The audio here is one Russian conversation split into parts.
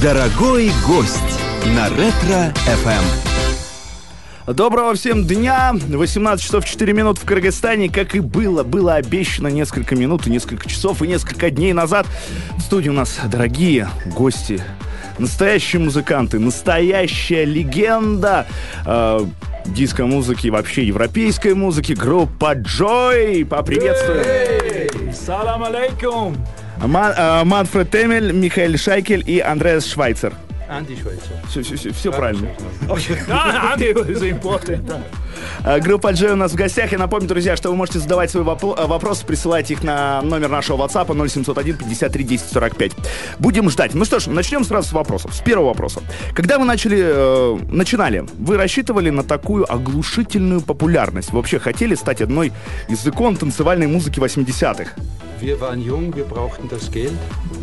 Дорогой гость на Ретро-ФМ. Доброго всем дня! 18 часов 4 минуты в Кыргызстане. Как и было обещано несколько минут, и несколько часов, и несколько дней назад. В студии у нас дорогие гости, настоящие музыканты, настоящая легенда диско-музыки и вообще европейской музыки. Группа Joy. Поприветствуем! Салам алейкум! Манфред Темель, Михаэль Шайкель и Андреас Швайцер. Анди Швайцер. Все правильно. Анди is important. Группа Joy у нас в гостях. Я напомню, друзья, что вы можете задавать свои вопросы, присылать их на номер нашего WhatsApp 0701 53 10 45. Будем ждать. Ну что ж, начнем сразу с вопросов. С первого вопроса. Когда вы начинали, вы рассчитывали на такую оглушительную популярность? Вы вообще хотели стать одной из икон танцевальной музыки 80-х? Wir waren jung, wir brauchten das Geld.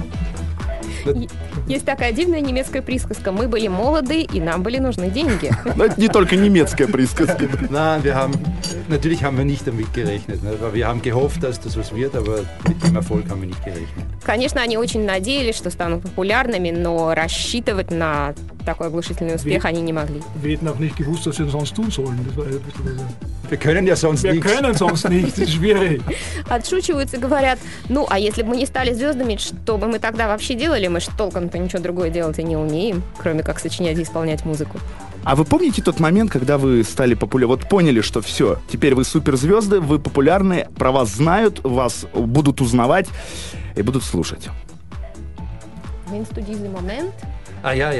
Есть такая дивная немецкая присказка. Мы были молоды, и нам были нужны деньги. Но это не только немецкая присказка. Nein, natürlich haben wir nicht damit gerechnet. Wir haben gehofft, dass das was wird, aber mit dem Erfolg haben wir nicht gerechnet. Конечно, они очень надеялись, что станут популярными, но рассчитывать на такой оглушительный успех они не могли. Wir hätten auch nicht gewusst, was wir sonst tun sollen. Das war ein bisschen Wir können ja sonst wir nichts. können sonst nichts, das ist schwierig. Отшучиваются и говорят, ну, а если бы мы не стали звездами, что бы мы тогда вообще делали? Мы же толком-то ничего другое делать и не умеем, кроме как сочинять и исполнять музыку. А вы помните тот момент, когда вы стали популярны? Вот поняли, что все, теперь вы суперзвезды, вы популярны, про вас знают, вас будут узнавать и будут слушать. Kennst du diesen Moment? Ja.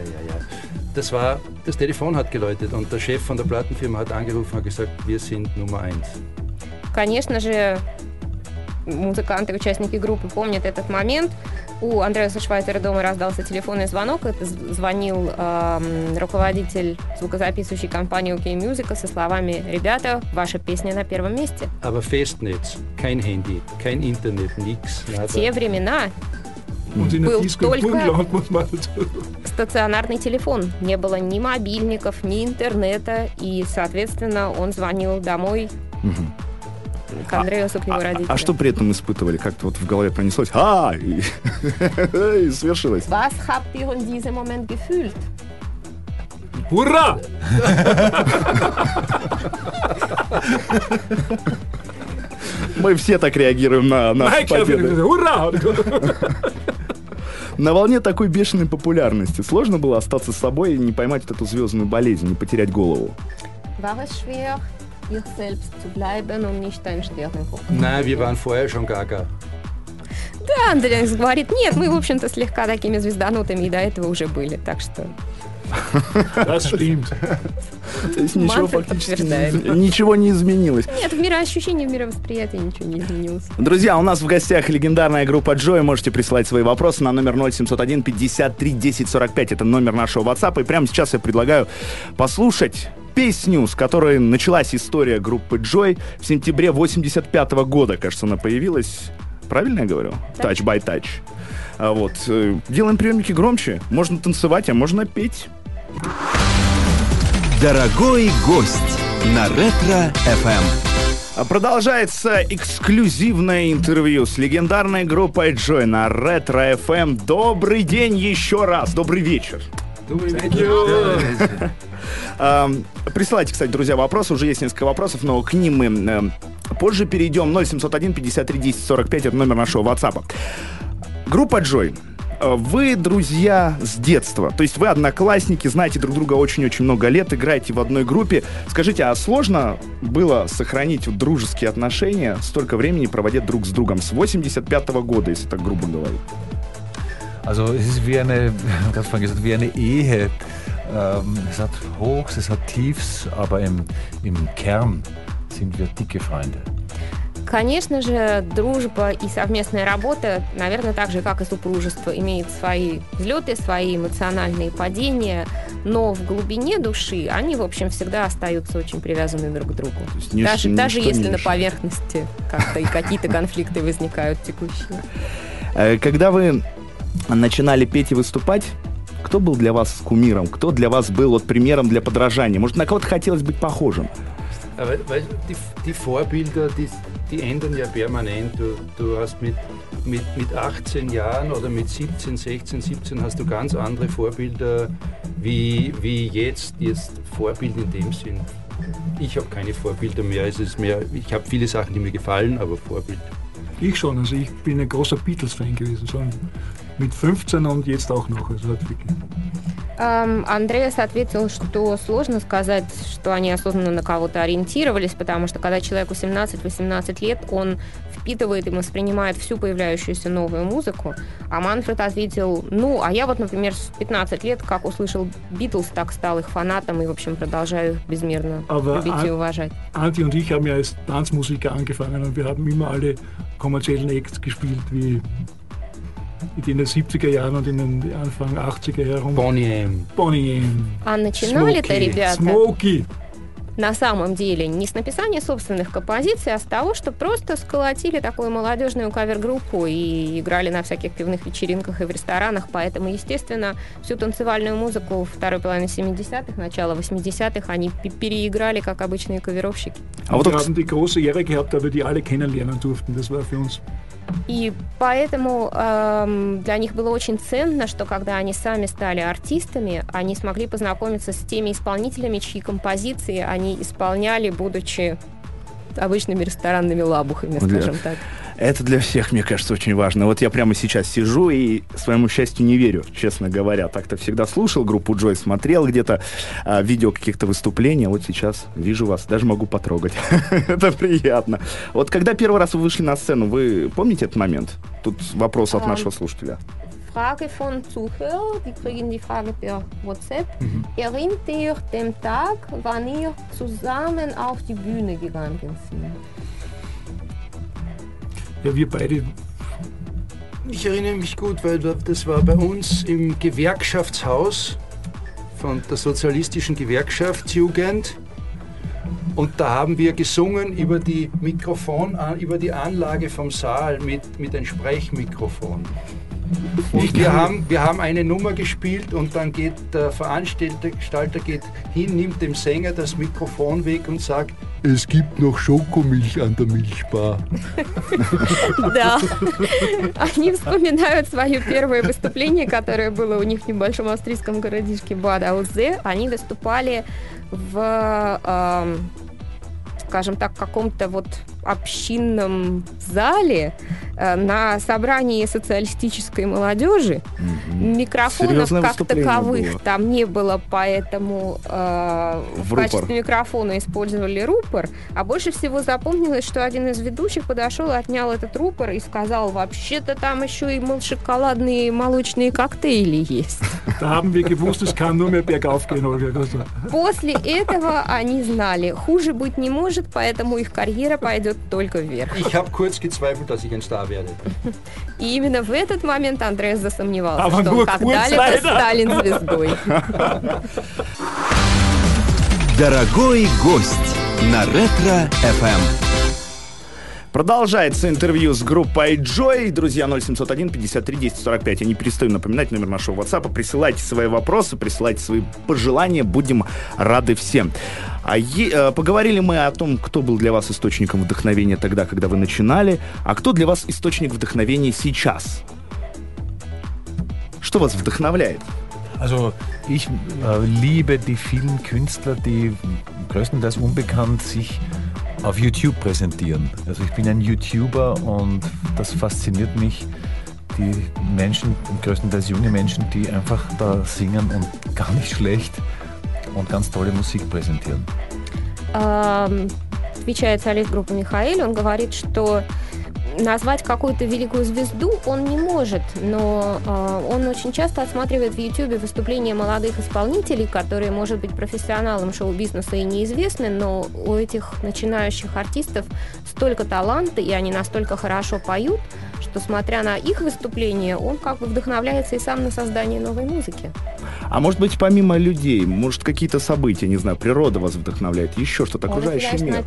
Das Telefon hat geläutet und der Chef von der Plattenfirma hat angerufen und gesagt, wir sind Nummer 1. Конечно же, музыканты, участники группы помнят этот момент. У Андреаса Швайцера дома раздался телефонный звонок. Это звонил руководитель звукозаписывающей компании OK Music со словами: «Ребята, ваша песня на первом месте». Aber Festnetz, kein Handy, kein Internet, nix. В те времена Und in der был Disco im только Burgenland, muss man dazu. стационарный телефон. Не было ни мобильников, ни интернета. И, соответственно, он звонил домой к Андреасу, к его родителям. А что при этом испытывали? Как-то вот в голове пронеслось и свершилось. Was habt ihr in diesem Moment gefühlt? Hurra! Мы все так реагируем на победу. Hurra! На волне такой бешеной популярности сложно было остаться с собой и не поймать вот эту звездную болезнь, не потерять голову? War es schwer, ihr selbst zu bleiben und nicht ein Sternenguck? Nein, wir waren vorher schon gaga. Да, Андреас говорит, нет, мы, в общем-то, слегка такими звезданутыми и до этого уже были, так что... Das stimmt. То есть ничего Манфред фактически подтверждает. ничего не изменилось. Нет, в мироощущении, в мировосприятии ничего не изменилось. Друзья, у нас в гостях легендарная группа Joy. Можете присылать свои вопросы на номер 0701 53 10 45. Это номер нашего WhatsApp. И прямо сейчас я предлагаю послушать песню, с которой началась история группы Joy в сентябре 85 года. Кажется, она появилась. Правильно я говорю? Touch by Touch. Вот. Делаем приемники громче. Можно танцевать, а можно петь. Дорогой гость на Ретро-ФМ. Продолжается эксклюзивное интервью с легендарной группой Joy на Ретро-ФМ. Добрый день еще раз. Добрый вечер. Присылайте, кстати, друзья, вопросы. Уже есть несколько вопросов, но к ним мы позже перейдем. 0701 53 10 45. Это номер нашего WhatsApp. Группа Joy. Вы друзья с детства, то есть вы одноклассники, знаете друг друга очень-очень много лет, играете в одной группе. Скажите, а сложно было сохранить вот дружеские отношения, столько времени проводя друг с другом, с 85-го года, если так грубо говорить? Also es ist wie eine, ich habe vorhin gesagt, wie eine Ehe. Es hat Hochs, es hat Tiefs, aber im Kern sind wir dicke Freunde. Конечно же, дружба и совместная работа, наверное, так же, как и супружество, имеет свои взлеты, свои эмоциональные падения, но в глубине души они, в общем, всегда остаются очень привязаны друг к другу. Даже если на поверхности как-то и какие-то конфликты возникают текущие. Когда вы начинали петь и выступать, кто был для вас кумиром? Кто для вас был вот примером для подражания? Может, на кого-то хотелось быть похожим? Aber weil die Vorbilder, die ändern ja permanent. Du hast mit 18 Jahren oder mit 17, 16, 17 hast du ganz andere Vorbilder wie jetzt Vorbild in dem Sinn. Ich habe keine Vorbilder mehr. Ich habe viele Sachen, die mir gefallen, aber Vorbild. Ich schon, also ich bin ein großer Beatles-Fan gewesen, schon mit 15 und jetzt auch noch. Also hat wirklich. Андреас ответил, что сложно сказать, что они осознанно на кого-то ориентировались, потому что когда человеку 17-18 лет, он впитывает и воспринимает всю появляющуюся новую музыку. А Манфред ответил, а я вот, например, в 15 лет, как услышал Битлз, так стал их фанатом и, в общем, продолжаю их безмерно любить и уважать. Anti und ich haben ja als Tanzmusiker angefangen und wir haben immer alle kommerziellen Acts gespielt, wie in den 70er Jahren und in den Anfang 80er Jahren. Bonnie M. А начинали-то ребята Smokey. на самом деле не с написания собственных композиций, а с того, что просто сколотили такую молодежную кавер-группу и играли на всяких пивных вечеринках и в ресторанах. Поэтому, естественно, всю танцевальную музыку второй половины 70-х, начала 80-х они переиграли, как обычные каверовщики. Wir haben die große Ehre gehabt, dass wir die alle kennenlernen durften. Das war für uns. И поэтому для них было очень ценно, что когда они сами стали артистами, они смогли познакомиться с теми исполнителями, чьи композиции они исполняли, будучи обычными ресторанными лабухами, скажем так. Это для всех, мне кажется, очень важно. Вот я прямо сейчас сижу и своему счастью не верю, честно говоря. Так-то всегда слушал группу Джой, смотрел где-то видео каких-то выступлений, а вот сейчас вижу вас, даже могу потрогать. Это приятно. Вот когда первый раз вы вышли на сцену, вы помните этот момент? Тут вопрос от нашего слушателя. Frage von Zuhörer, die kriegen die Frage per WhatsApp. Erinnert ihr den Tag, wann ihr zusammen auf die Bühne gegangen sind? Ja, wir beide. Ich erinnere mich gut, weil das war bei uns im Gewerkschaftshaus von der sozialistischen Gewerkschaftsjugend. Und da haben wir gesungen über die Anlage vom Saal mit einem Sprechmikrofon. Und wir haben eine Nummer gespielt und dann geht der Veranstalter hin, nimmt dem Sänger das Mikrofon weg und sagt, es gibt noch Schokomilch an der Milchbar. Да, они вспоминают свое первое выступление, которое было у них в небольшом австрийском городишке Бад-Аузе. Они выступали в, скажем так, каком-то вот общинном зале на собрании социалистической молодежи. Микрофонов как таковых было там не было, поэтому в качестве микрофона использовали рупор. А больше всего запомнилось, что один из ведущих подошел, отнял этот рупор и сказал, вообще-то там еще и шоколадные молочные коктейли есть. После этого они знали, хуже быть не может, поэтому их карьера пойдет только вверх. Ich habe kurz gezweifelt, dass ich ein Star werde. И именно в этот момент Андреас засомневался, что он когда-либо станет звездой. Дорогой гость на Ретро-ФМ. Продолжается интервью с группой Joy. Друзья, 0701 53 10 45. Я не перестаю напоминать номер нашего WhatsApp. Присылайте свои вопросы, присылайте свои пожелания. Будем рады всем. Поговорили мы о том, кто был для вас источником вдохновения тогда, когда вы начинали, а кто для вас источник вдохновения сейчас. Что вас вдохновляет? Also ich liebe die vielen Künstler, die größtenteils unbekannt sich auf YouTube präsentieren. Also ich bin ein YouTuber und das fasziniert mich, die Menschen, größtenteils junge Menschen, die einfach da singen und gar nicht schlecht und ganz tolle Musik präsentieren. Отвечает солист группы Михаэль, он говорит, что назвать какую-то великую звезду он не может, но он очень часто отсматривает в YouTube выступления молодых исполнителей, которые, может быть, профессионалам шоу-бизнеса и неизвестны, но у этих начинающих артистов столько таланта, и они настолько хорошо поют, что, смотря на их выступления, он как бы вдохновляется и сам на создание новой музыки. А может быть, помимо людей, может, какие-то события, не знаю, природа вас вдохновляет, еще что-то, окружающий мир?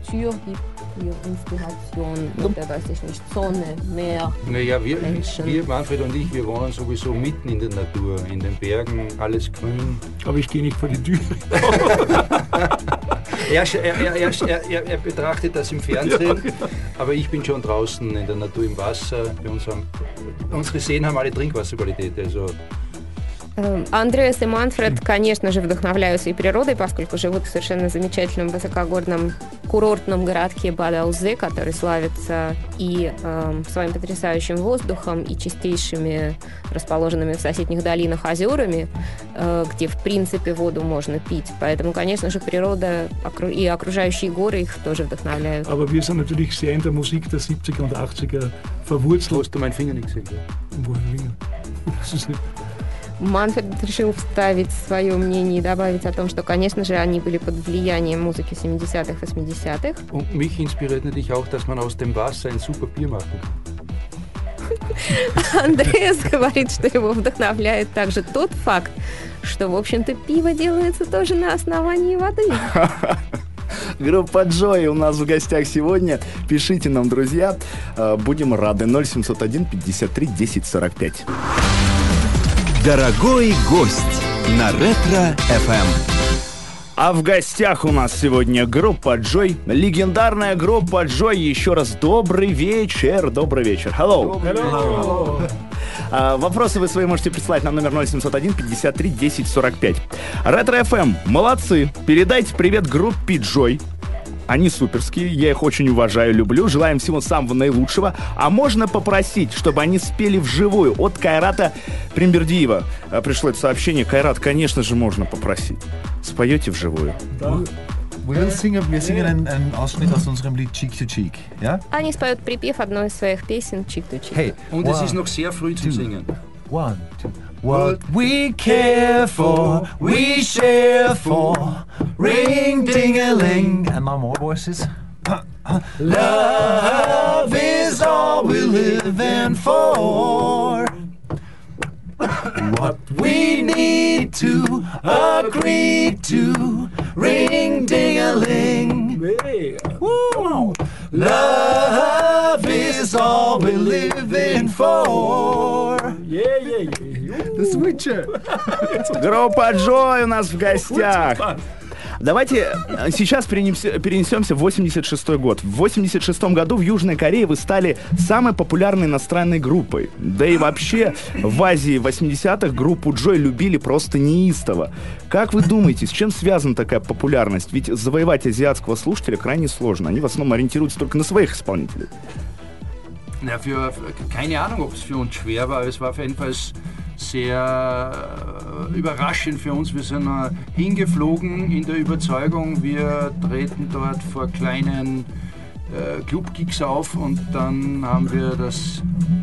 Naja, wir, Manfred und ich, wir wohnen sowieso mitten in der Natur, in den Bergen, alles grün. Aber ich gehe nicht vor die Tür. Er betrachtet das im Fernsehen, aber ich bin schon draußen in der Natur im Wasser. Unsere Seen haben alle Trinkwasserqualität, also. Андреас и Манфред, конечно же, вдохновляются и природой, поскольку живут в совершенно замечательном высокогорном курортном городке Бад-Аузе, который славится и своим потрясающим воздухом, и чистейшими, расположенными в соседних долинах озерами, где, в принципе, воду можно пить. Поэтому, конечно же, природа и окружающие горы их тоже вдохновляют. Aber wir sind natürlich sehr in der Musik der 70er und 80er verwurzelt. Hast du meinen Finger nicht gesehen? Wo ist der Finger? Das ist nicht... Манфред решил вставить свое мнение и добавить о том, что, конечно же, они были под влиянием музыки 70-х, 80-х. Und mich inspiriert natürlich auch, dass man aus dem Wasser ein super Bier machen kann. Андреас говорит, что его вдохновляет также тот факт, что, в общем-то, пиво делается тоже на основании воды. Группа Джой у нас в гостях сегодня. Пишите нам, друзья. Будем рады. 0701 53 10 45. Дорогой гость на Ретро-ФМ. А в гостях у нас сегодня группа Джой. Легендарная группа Джой. Еще раз добрый вечер. Добрый вечер. Hello. Hello. Вопросы вы свои можете присылать на номер 0701 53 10 45. Ретро-ФМ. Молодцы. Передайте привет группе Джой. Они суперские, я их очень уважаю, люблю. Желаем всего самого наилучшего. А можно попросить, чтобы они спели вживую? От Кайрата Примбердиева пришло это сообщение. Кайрат, конечно же, можно попросить. Споете вживую? Да. Wir singen einen Ausschnitt aus unserem Lied Cheek to Cheek. Ja? Они споют припев одной из своих песен «Cheek to Cheek». Hey, Und es ist noch sehr früh zum Singen. 1, 2. What we care for, we share for. Ring, ding-a-ling. And now more voices. Love is all we're living for. What we need to agree to. Ring, ding-a-ling. Woo. Love is all we're living for. The Switcher. Группа Джой у нас в гостях. Давайте сейчас перенесемся в 86 год. В 86 году в Южной Корее вы стали самой популярной иностранной группой. Да и вообще в Азии 80-х группу Джой любили просто неистово. Как вы думаете, с чем связана такая популярность? Ведь завоевать азиатского слушателя крайне сложно. Они в основном ориентируются только на своих исполнителей. Ja, keine Ahnung, ob es für uns schwer war, aber es war auf jeden Fall sehr überraschend für uns. Wir sind hingeflogen in der Überzeugung, wir treten dort vor kleinen Club-Gigs auf und dann haben wir das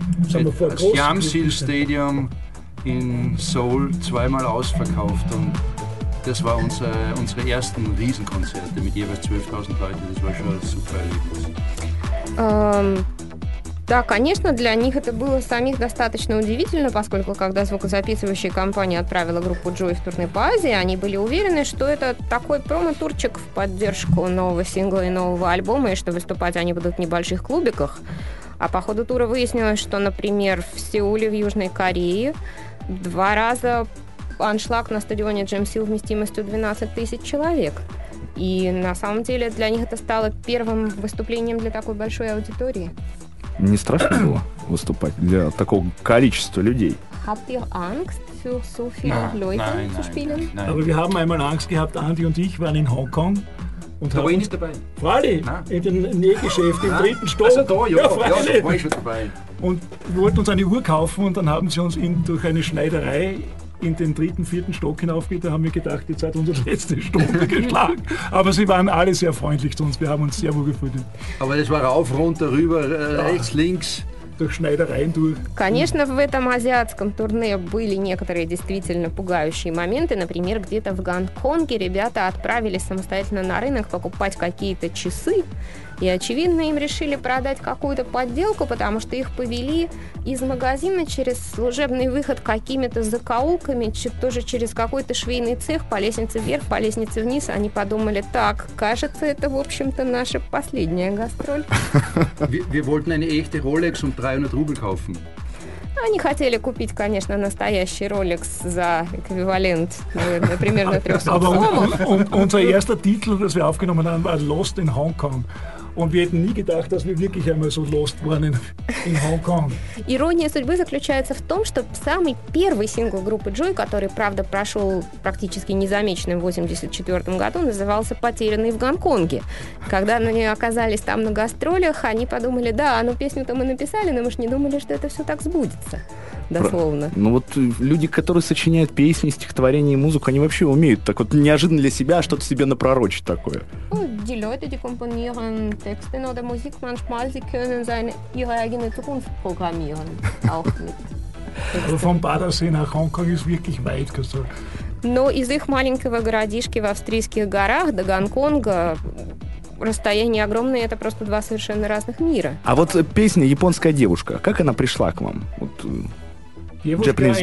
Yamsil Stadium in Seoul zweimal ausverkauft und das war unsere ersten Riesenkonzerte mit jeweils 12.000 Leuten. Das war schon ein super Erlebnis. Да, конечно, для них это было самих достаточно удивительно, поскольку когда звукозаписывающая компания отправила группу Джой в турне по Азии, они были уверены, что это такой промо-турчик в поддержку нового сингла и нового альбома, и что выступать они будут в небольших клубиках. А по ходу тура выяснилось, что, например, в Сеуле, в Южной Корее 2 раза аншлаг на стадионе Джемсил вместимостью 12 тысяч человек. И на самом деле для них это стало первым выступлением для такой большой аудитории. Не страшно было выступать для такого количества людей? Habt ihr Angst, für so viele Leute zu spielen? Nein. Aber wir haben einmal Angst gehabt, Andi und ich waren in Hongkong. Und Da war ich nicht dabei. Freilich, in dem Nähgeschäft im 3. Stock. Also da, ja, freilich. da war ich schon dabei. Und wir wollten uns eine Uhr kaufen und dann haben sie uns durch eine Schneiderei in den 3., 4. Stock hinaufgeht. Da haben wir gedacht, jetzt hat unsere letzte Stunde geschlagen. Aber sie waren alle sehr freundlich zu uns. Wir haben uns sehr wohl gefühlt. Aber das war rauf, runter, rüber, rechts, links. Durch Schneidereien durch. Конечно, в этом азиатском турне были некоторые действительно пугающие моменты. Например, где-то в Гонконге ребята отправились самостоятельно на рынок покупать какие-то часы. И, очевидно, им решили продать какую-то подделку, потому что их повели из магазина через служебный выход какими-то закоулками, тоже через какой-то швейный цех, по лестнице вверх, по лестнице вниз. Они подумали, так, кажется, это, в общем-то, наша последняя гастроль. Wir wollten eine echte Rolex um 300 Rubel kaufen. Они хотели купить, конечно, настоящий Rolex за эквивалент, наверное, примерно 300 Aber сомов. unser erster Titel, das wir aufgenommen haben, war Lost in Hong Kong. Und wir hätten nie gedacht, dass wir wirklich einmal so lost waren in Hongkong. Ирония судьбы заключается в том, что самый первый сингл группы Joy, который, правда, прошел практически незамеченным в 1984 году, назывался «Потерянный в Гонконге». Когда они оказались там на гастролях, они подумали, да, ну песню-то мы написали, но мы же не думали, что это все так сбудется. Дословно. Ну вот люди, которые сочиняют песни, стихотворения и музыку, они вообще умеют так вот неожиданно для себя что-то себе напророчить такое. Die Leute, die komponieren Texte oder Musik manchmal, sie können ihre eigene Zukunft programmieren. Auch mit Aber vom Badersee nach Hongkong ist wirklich weit. Но из их маленького городишки в австрийских горах до Гонконга расстояние огромное, это просто два совершенно разных мира. А вот песня «Японская девушка», как она пришла к вам? Вот, Japanese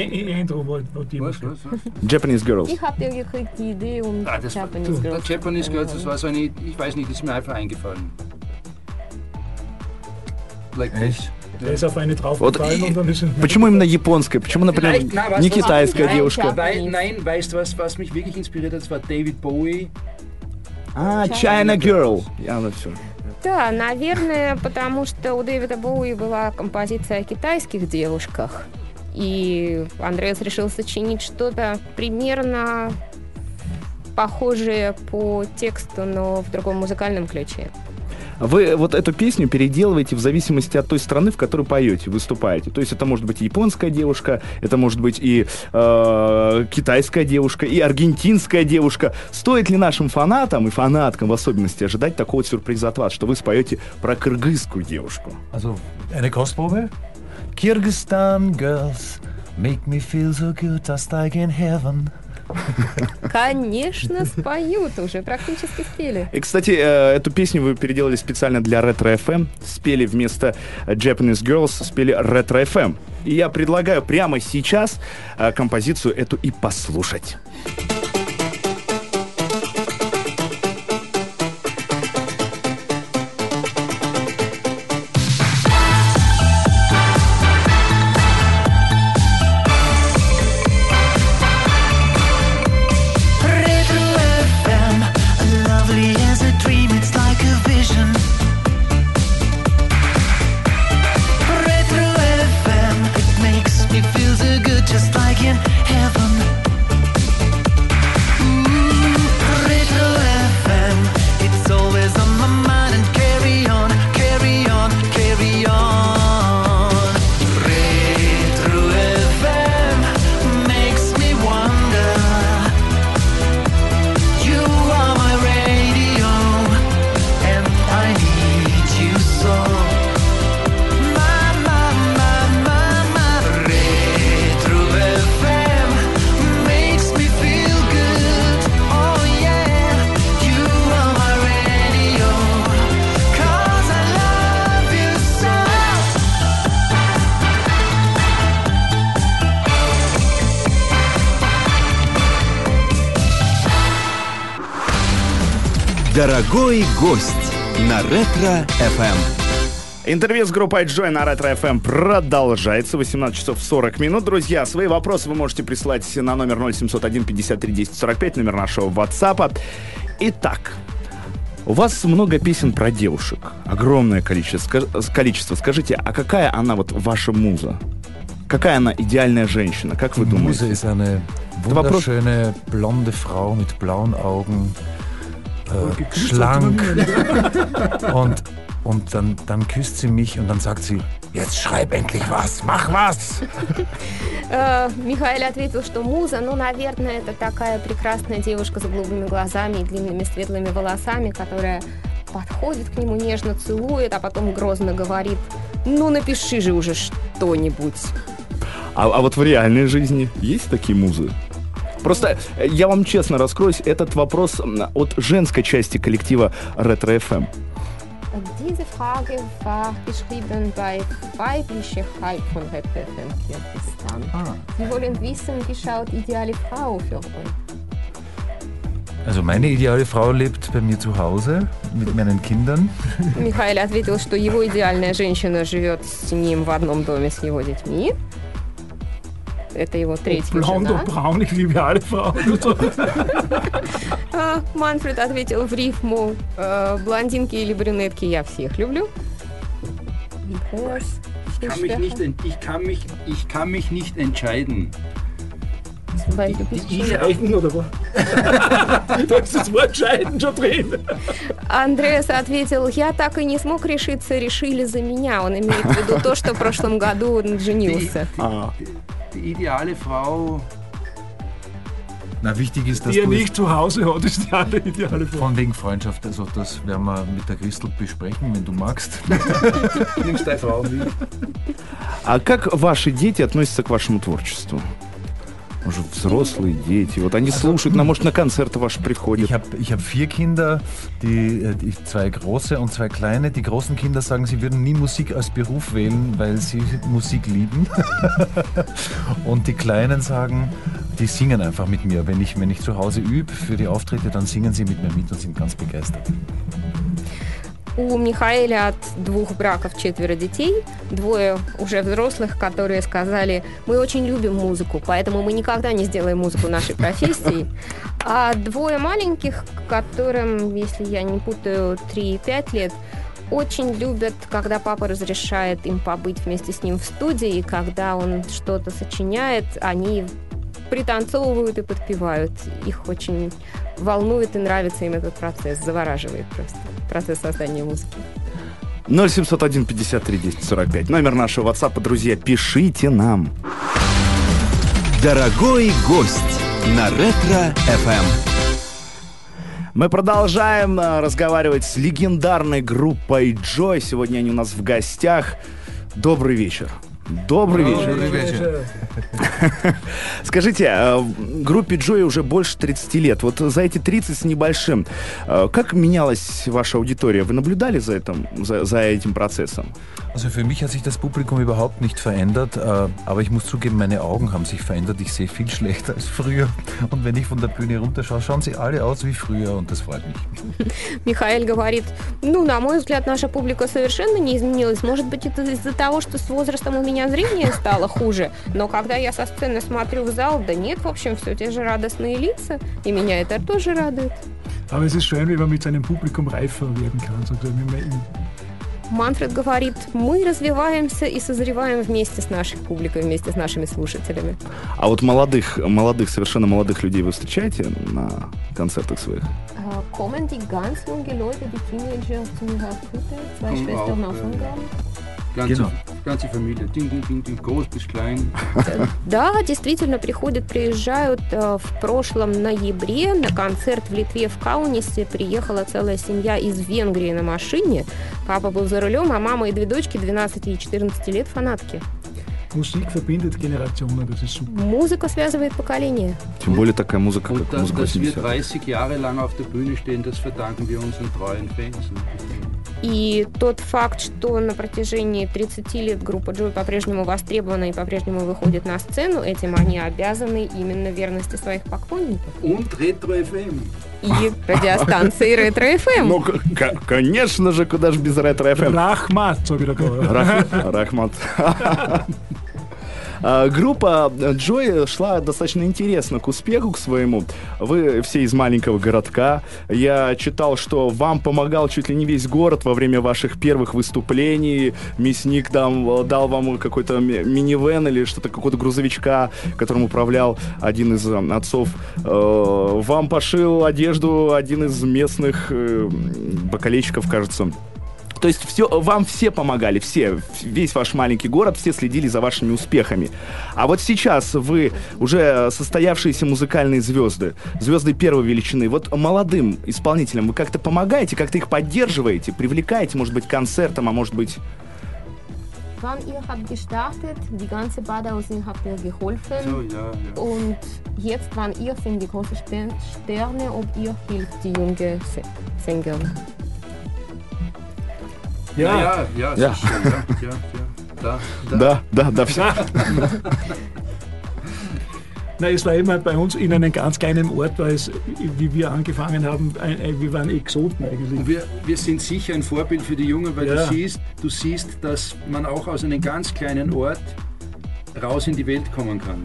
Girls. Ich habe ja gekriegt die Idee Japanese Girls. Japanese Girls, das war so eine, ich weiß nicht, das ist mir einfach eingefallen. Like this. Der ist auf eine draufgefallen und dann ist es... Почему именно японская? Почему, например, не китайская девушка? Nein, weißt du, was mich wirklich inspiriert hat? Das war David Bowie. China Girl. Ja, ну все. Да, наверное, потому что у Дэвида Боуи была композиция о китайских девушках. И Андреас решил сочинить что-то примерно похожее по тексту, но в другом музыкальном ключе. Вы вот эту песню переделываете в зависимости от той страны, в которой поете, выступаете. То есть это может быть и японская девушка, это может быть и китайская девушка, и аргентинская девушка. Стоит ли нашим фанатам и фанаткам в особенности ожидать такого сюрприза от вас, что вы споете про кыргызскую девушку? Also, eine Kostprobe? Kyrgyzstan girls make me feel so good, just like in heaven. Конечно, споют, уже практически спели. И, кстати, эту песню вы переделали специально для Ретро FM. Спели вместо Japanese Girls, спели Ретро FM. И я предлагаю прямо сейчас композицию эту и послушать. Дорогой гость на Ретро FM. Интервью с группой Joy на Ретро FM продолжается. 18 часов 40 минут. Друзья, свои вопросы вы можете присылать на номер 0701 53 10 45, номер нашего WhatsApp. Итак, у вас много песен про девушек. Огромное количество. Скажите, а какая она вот ваша муза? Какая она идеальная женщина? Как вы думаете? Muse ist eine wunderschöne blonde Frau mit blauen Augen. Schlank und dann küsst sie mich und dann sagt sie, jetzt schreib endlich was, mach was. Михаил ответил, что муза, ну, наверное, это такая прекрасная девушка с голубыми глазами и длинными светлыми волосами, которая подходит к нему, нежно целует, а потом грозно говорит, ну, напиши же уже что-нибудь. А вот в реальной жизни есть такие музы? Просто я вам честно раскроюсь, этот вопрос от женской части коллектива Ретро FM. Diese Frage war geschrieben bei weiblicher Hype von Ретro FM Kirgisistan. Sie wollen wissen, wie schaut die ideale Frau für euch? Also meine ideale Frau lebt bei mir zu Hause mit meinen Kindern. Михаил ответил, что его идеальная женщина живет с ним в одном доме с его детьми. это его третья Blond жена. und braun, ich liebe alle Frauen. Манфред ответил в рифму блондинки или брюнетки, я всех люблю. Ich kann mich nicht entscheiden. Weil du bist schon- Scheiden oder was? Da ist das Wort Scheiden schon drin. Андреас ответил, я так и не смог решиться, решили за меня. Он имеет в виду то, что в прошлом году он женился. Die ideale Frau. Na, wichtig ist, dass Die er du nicht zu Hause hat, ist die alle ideale Frau. von wegen Freundschaft, also das werden wir mit der Christel besprechen, wenn du magst. Nimmst deine Frau mit. А как ваши дети относятся к вашему творчеству? Уже взрослые дети. Вот они слушают, может, на концерты ваши приходят. Ich hab 4 Kinder, die 2 große und 2 kleine. Die großen Kinder sagen, sie würden nie Musik als Beruf wählen, weil sie Musik lieben. Und die Kleinen sagen, die singen einfach mit mir. Wenn ich zu Hause übe für die Auftritte, dann singen sie mit mir mit und sind ganz begeistert. У Михаэля от 2 браков 4 детей, 2 уже взрослых, которые сказали, мы очень любим музыку, поэтому мы никогда не сделаем музыку нашей профессией. А 2 маленьких, которым, если я не путаю, 3 и 5 лет, очень любят, когда папа разрешает им побыть вместе с ним в студии, и когда он что-то сочиняет, они пританцовывают и подпевают. Их очень волнует и нравится им этот процесс, завораживает просто процесс создания музыки. 0701 53 10 45. Номер нашего WhatsApp, друзья, пишите нам. Дорогой гость на Ретро-ФМ. Мы продолжаем разговаривать с легендарной группой Joy. Сегодня они у нас в гостях. Добрый вечер. Добрый вечер. Скажите, группе Joy уже больше 30 лет. Вот за эти 30 с небольшим, как менялась ваша аудитория? Вы наблюдали за этим процессом? Also für mich hat sich das Publikum überhaupt nicht verändert, aber ich muss zugeben, meine Augen haben sich verändert. Ich sehe viel schlechter als früher. Und wenn ich von der Bühne runterschaue, schauen sie alle aus wie früher und das freut mich. Михаэль говорит, на мой взгляд, наша публика совершенно не изменилась. Может быть, это из-за того, что с возрастом у меня зрение стало хуже. Но когда я со сцены смотрю в зал, да нет, в общем, все те же радостные лица. И меня это тоже радует. Aber es ist schön, wie man mit seinem Publikum reifer werden kann. So, Манфред говорит, мы развиваемся и созреваем вместе с нашей публикой, вместе с нашими слушателями. А вот совершенно молодых людей вы встречаете на концертах своих? Kommen die ganz junge Leute, die Teenager zu Konzerten? 2 Schwestern aus Ungarn? Ganze Familie, ding, groß bis klein. Да, действительно, приезжают. В прошлом ноябре на концерт в Литве в Каунасе приехала целая семья из Венгрии на машине. Папа был за рулем, а мама и 2 дочки 12 и 14 лет фанатки. Musik verbindet Generationen, das ist super. Музыка связывает поколения. Тем более такая музыка, Und как музыка dass wir 80-х. 30 Jahre lang auf der Bühne stehen, das verdanken wir unseren treuen Fans. И тот факт, что на протяжении 30 лет группа Joy по-прежнему востребована и по-прежнему выходит на сцену, этим они обязаны именно верности своих поклонников. Und Retro FM. И радиостанции Ретро-ФМ. Ну, конечно же, куда же без ретро-ФМ. Rachmat, sage ich da. Рахмат. Группа Joy шла достаточно интересно к успеху, к своему. Вы все из маленького городка. Я читал, что вам помогал чуть ли не весь город во время ваших первых выступлений. Мясник дал вам какой-то минивэн или что-то, какого-то грузовичка, которым управлял один из отцов. Вам пошил одежду один из местных бакалейщиков, кажется. То есть вам все помогали, весь ваш маленький город, все следили за вашими успехами. А вот сейчас вы уже состоявшиеся музыкальные звезды первой величины. Вот молодым исполнителям вы как-то помогаете, как-то их поддерживаете, привлекаете, может быть, концертом, а может быть... Wann ihr habt gestartet, die ganze Badausing habt ihr geholfen. So, ja. Und jetzt, wann ihr sind die großen Sterne, ob ihr hilft die junge Sänger. Ja, sicher, ja. Да, все. Nein, es war immer bei uns in einem ganz kleinen Ort, wie wir angefangen haben, wir waren Exoten eigentlich. Und wir sind sicher ein Vorbild für die Jungen, weil Ja. du siehst, dass man auch aus einem ganz kleinen Ort raus in die Welt kommen kann.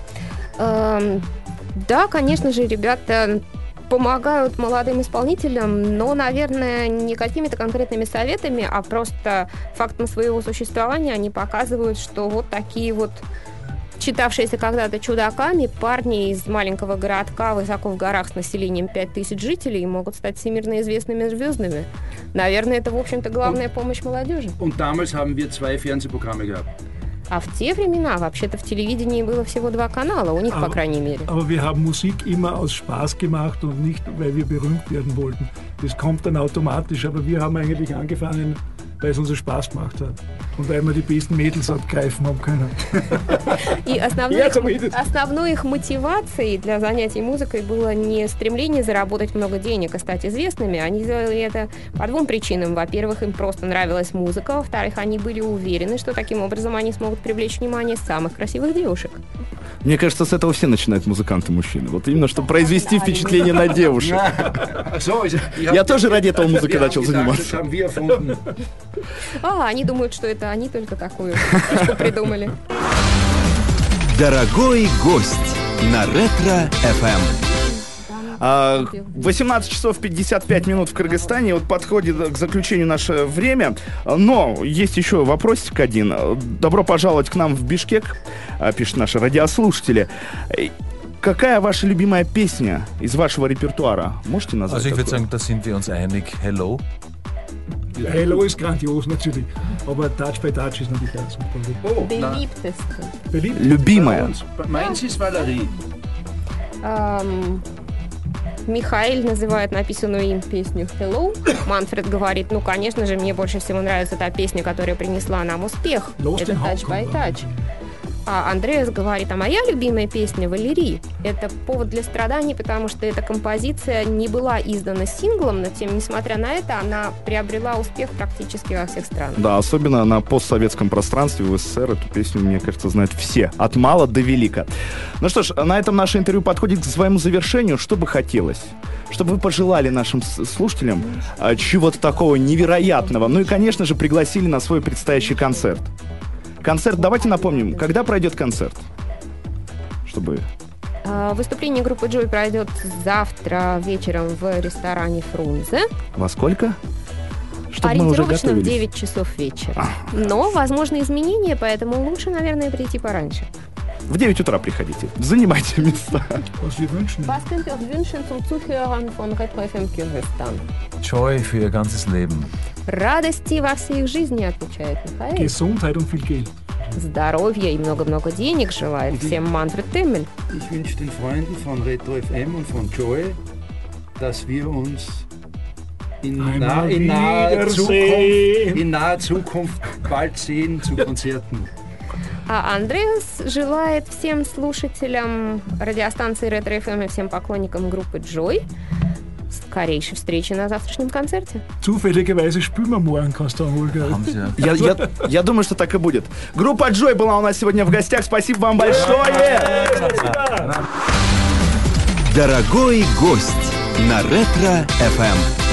Да, конечно же, ребята помогают молодым исполнителям, но, наверное, не какими-то конкретными советами, а просто фактом своего существования они показывают, что вот такие вот считавшиеся когда-то чудаками парни из маленького городка высоко в горах с населением 5000 жителей могут стать всемирно известными звездами. Наверное, это, в общем-то, главная помощь молодежи. Und damals haben wir 2 Fernsehprogramme gehabt. А в те времена, вообще-то, в телевидении было всего 2 канала, у них, по крайней мере. Aber wir haben Musik immer aus Spaß gemacht und nicht, weil wir berühmt werden wollten. Das kommt dann automatisch, aber wir haben eigentlich angefangen, weil es uns Spaß gemacht hat. Und weil wir die besten Mädels abgreifen haben können. И основной их мотивацией для занятий музыкой было не стремление заработать много денег и стать известными. Они делали это по 2 причинам. Во-первых, им просто нравилась музыка. Во-вторых, они были уверены, что таким образом они смогут привлечь внимание самых красивых девушек. Мне кажется, с этого все начинают музыканты-мужчины. Вот именно, чтобы произвести впечатление на девушек. Я тоже ради этого музыкой начал заниматься. Они думают, что это они только такую штуку придумали. Дорогой гость на Ретро-ФМ. 18 часов 55 минут в Кыргызстане. Вот подходит к заключению наше время. Но есть еще вопросик один. Добро пожаловать к нам в Бишкек, пишут наши радиослушатели. Какая ваша любимая песня из вашего репертуара? Можете назвать? Also ich würde sagen, da sind wir uns einig. Hello. Hello ist grandios natürlich, aber Touch by Touch ist natürlich ganz super. Beliebteste. Любимая. Meins ist Valerie. Михаил называет написанную им песню «Hello». Манфред говорит, ну, конечно же, мне больше всего нравится та песня, которая принесла нам успех. Это «Touch by Touch». А Андреас говорит, а моя любимая песня «Валерий». Это повод для страданий, потому что эта композиция не была издана синглом, но, несмотря на это, она приобрела успех практически во всех странах. Да, особенно на постсоветском пространстве в СССР эту песню, мне кажется, знают все, от мала до велика. Ну что ж, на этом наше интервью подходит к своему завершению. Что бы хотелось? Чтобы вы пожелали нашим слушателям чего-то такого невероятного. Ну и, конечно же, пригласили на свой предстоящий концерт. Концерт, давайте напомним, когда пройдет концерт? Чтобы... Выступление группы Joy пройдет завтра вечером в ресторане Фрунзе. Во сколько? Чтобы мы уже ориентировочно в готовились. 9 часов вечера. Но возможны изменения, поэтому лучше, наверное, прийти пораньше. В 9 утра приходите, занимайте места. Was könnt ihr euch wünschen zum Zuhören von Retro FM Kyrgyzstan? Joy für ihr ganzes Leben. Радости во всей их жизни, отвечает Михаил. Gesundheit und viel Geld. Здоровья и много-много денег желает всем Манфред Теммель. Ich wünsche den Freunden von Retro FM und von Joy, dass wir uns in naher Zukunft bald sehen zu Konzerten. А Андреас желает всем слушателям радиостанции Retro FM и всем поклонникам группы Joy скорейшей встречи на завтрашнем концерте. Zufälligerweise spielen wir morgen, kannst du Holger. Я думаю, что так и будет. Группа Joy была у нас сегодня в гостях. Спасибо вам большое! Дорогой гость на Ретро-ФМ.